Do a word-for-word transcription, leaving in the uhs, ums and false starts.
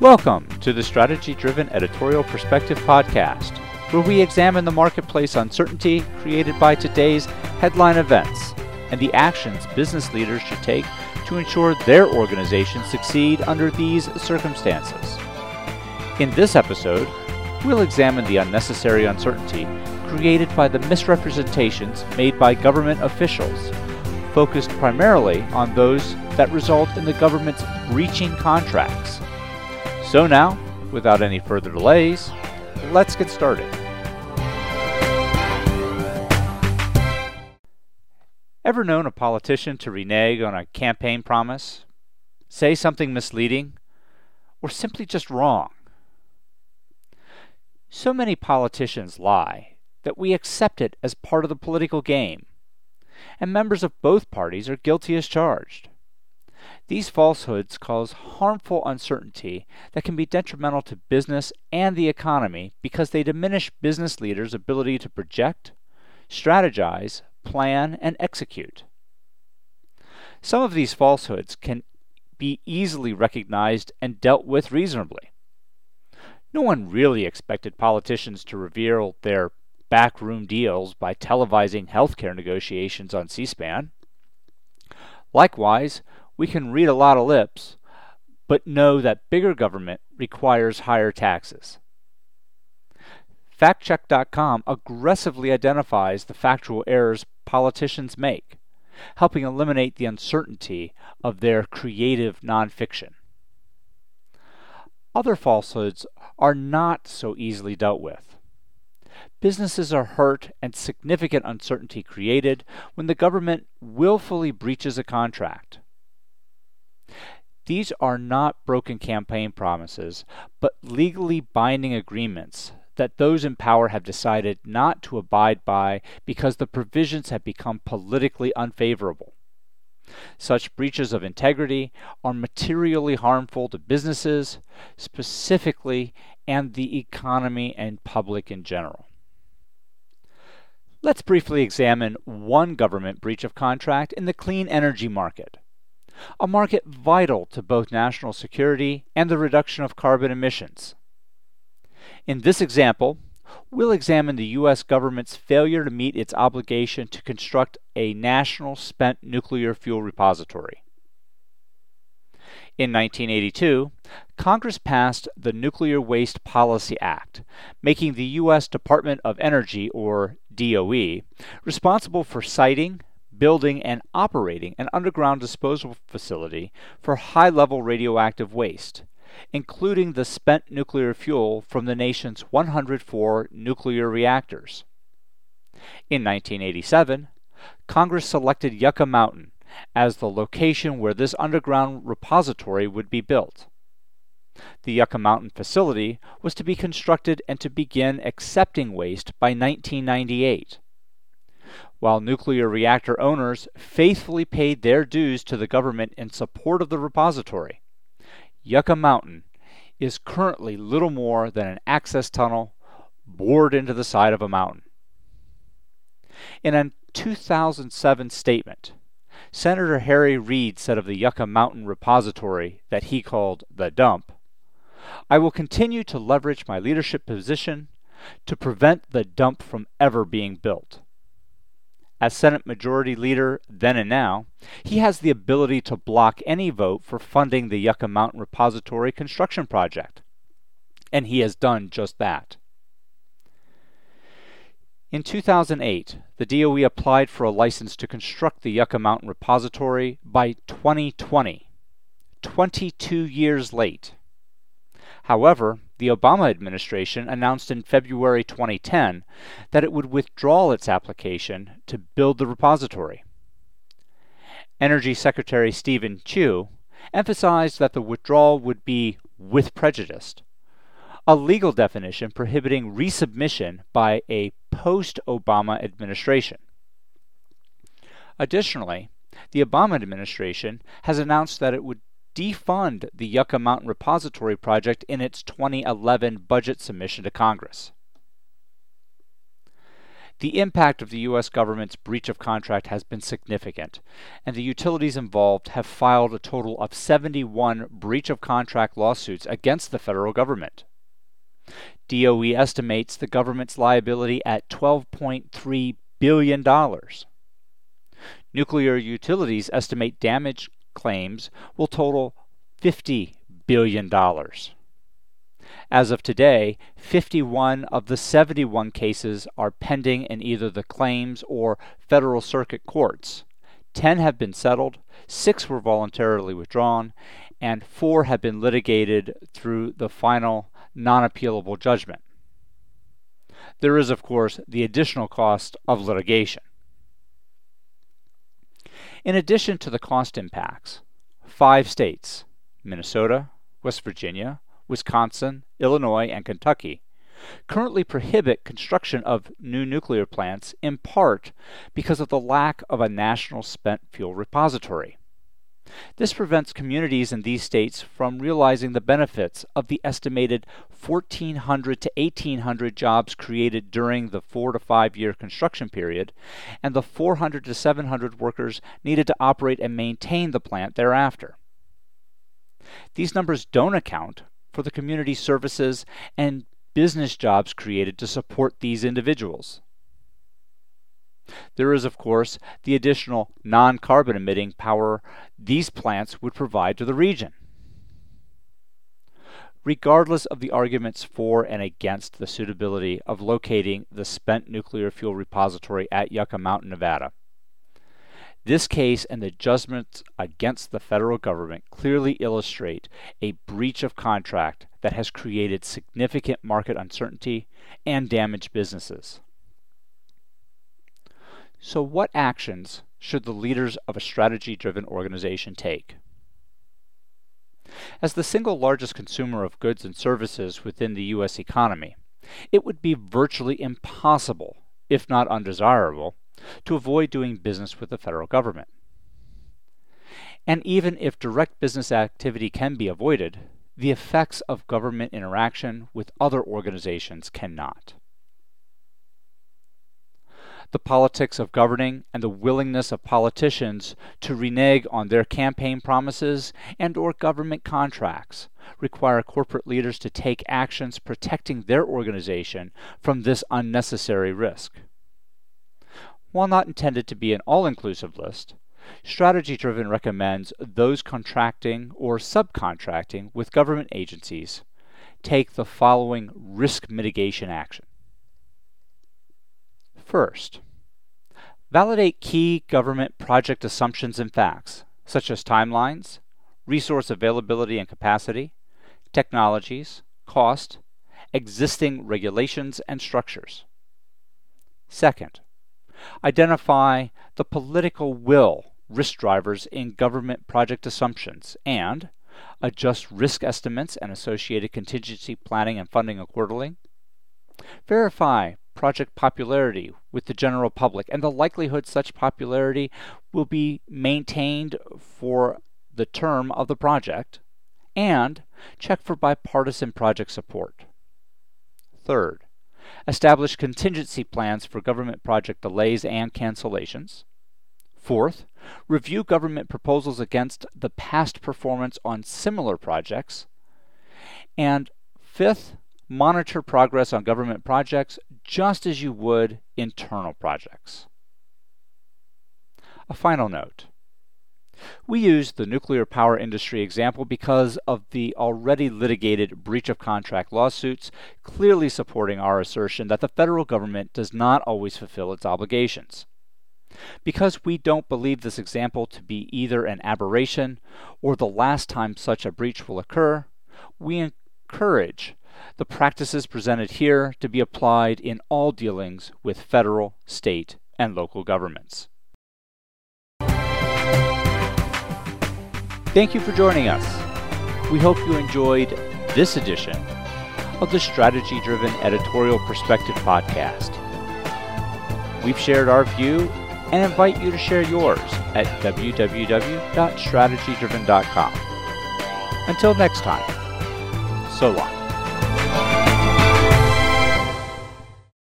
Welcome to the Strategy Driven Editorial Perspective Podcast, where we examine the marketplace uncertainty created by today's headline events and the actions business leaders should take to ensure their organizations succeed under these circumstances. In this episode, we'll examine the unnecessary uncertainty created by the misrepresentations made by government officials, focused primarily on those that result in the government's breaching contracts. So now, without any further delays, let's get started. Ever known a politician to renege on a campaign promise, say something misleading, or simply just wrong? So many politicians lie that we accept it as part of the political game, and members of both parties are guilty as charged. These falsehoods cause harmful uncertainty that can be detrimental to business and the economy because they diminish business leaders' ability to project, strategize, plan, and execute. Some of these falsehoods can be easily recognized and dealt with reasonably. No one really expected politicians to reveal their backroom deals by televising healthcare negotiations on C-SPAN. Likewise, we can read a lot of lips, but know that bigger government requires higher taxes. fact check dot com aggressively identifies the factual errors politicians make, helping eliminate the uncertainty of their creative nonfiction. Other falsehoods are not so easily dealt with. Businesses are hurt and significant uncertainty created when the government willfully breaches a contract. These are not broken campaign promises, but legally binding agreements that those in power have decided not to abide by because the provisions have become politically unfavorable. Such breaches of integrity are materially harmful to businesses, specifically, and the economy and public in general. Let's briefly examine one government breach of contract in the clean energy market, a market vital to both national security and the reduction of carbon emissions. In this example, we'll examine the U S government's failure to meet its obligation to construct a national spent nuclear fuel repository. In nineteen eighty-two, Congress passed the Nuclear Waste Policy Act, making the U S Department of Energy, or D O E, responsible for siting, building, and operating an underground disposal facility for high-level radioactive waste, including the spent nuclear fuel from the nation's one hundred four nuclear reactors. In nineteen eighty-seven, Congress selected Yucca Mountain as the location where this underground repository would be built. The Yucca Mountain facility was to be constructed and to begin accepting waste by nineteen ninety-eight. While nuclear reactor owners faithfully paid their dues to the government in support of the repository, Yucca Mountain is currently little more than an access tunnel bored into the side of a mountain. In a two thousand seven statement, Senator Harry Reid said of the Yucca Mountain repository that he called the dump, "I will continue to leverage my leadership position to prevent the dump from ever being built." As Senate Majority Leader then and now, he has the ability to block any vote for funding the Yucca Mountain Repository construction project, and he has done just that. In two thousand eight, the D O E applied for a license to construct the Yucca Mountain Repository by twenty twenty, twenty-two years late. However, the Obama administration announced in February twenty ten that it would withdraw its application to build the repository. Energy Secretary Stephen Chu emphasized that the withdrawal would be with prejudice, a legal definition prohibiting resubmission by a post-Obama administration. Additionally, the Obama administration has announced that it would defund the Yucca Mountain Repository project in its twenty eleven budget submission to Congress. The impact of the U S government's breach of contract has been significant, and the utilities involved have filed a total of seventy-one breach of contract lawsuits against the federal government. D O E estimates the government's liability at twelve point three billion dollars. Nuclear utilities estimate damage claims will total fifty billion dollars. As of today, fifty-one of the seventy-one cases are pending in either the claims or federal circuit courts. ten have been settled, six were voluntarily withdrawn, and four have been litigated through the final non-appealable judgment. There is, of course, the additional cost of litigation. In addition to the cost impacts, five states, Minnesota, West Virginia, Wisconsin, Illinois, and Kentucky, currently prohibit construction of new nuclear plants in part because of the lack of a national spent fuel repository. This prevents communities in these states from realizing the benefits of the estimated fourteen hundred to eighteen hundred jobs created during the four to five year construction period and the four hundred to seven hundred workers needed to operate and maintain the plant thereafter. These numbers don't account for the community services and business jobs created to support these individuals. There is, of course, the additional non-carbon emitting power these plants would provide to the region. Regardless of the arguments for and against the suitability of locating the spent nuclear fuel repository at Yucca Mountain, Nevada, this case and the judgments against the federal government clearly illustrate a breach of contract that has created significant market uncertainty and damaged businesses. So what actions should the leaders of a strategy-driven organization take? As the single largest consumer of goods and services within the U S economy, it would be virtually impossible, if not undesirable, to avoid doing business with the federal government. And even if direct business activity can be avoided, the effects of government interaction with other organizations cannot. The politics of governing and the willingness of politicians to renege on their campaign promises and or government contracts require corporate leaders to take actions protecting their organization from this unnecessary risk. While not intended to be an all-inclusive list, Strategy Driven recommends those contracting or subcontracting with government agencies take the following risk mitigation action. First, validate key government project assumptions and facts, such as timelines, resource availability and capacity, technologies, cost, existing regulations and structures. Second, identify the political will risk drivers in government project assumptions and adjust risk estimates and associated contingency planning and funding accordingly. Verify project popularity with the general public and the likelihood such popularity will be maintained for the term of the project, and check for bipartisan project support. Third, establish contingency plans for government project delays and cancellations. Fourth, review government proposals against the past performance on similar projects. And fifth, monitor progress on government projects just as you would internal projects. A final note. We use the nuclear power industry example because of the already litigated breach of contract lawsuits clearly supporting our assertion that the federal government does not always fulfill its obligations. Because we don't believe this example to be either an aberration or the last time such a breach will occur, we encourage the practices presented here to be applied in all dealings with federal, state, and local governments. Thank you for joining us. We hope you enjoyed this edition of the Strategy Driven Editorial Perspective Podcast. We've shared our view and invite you to share yours at w w w dot strategy driven dot com. Until next time, so long.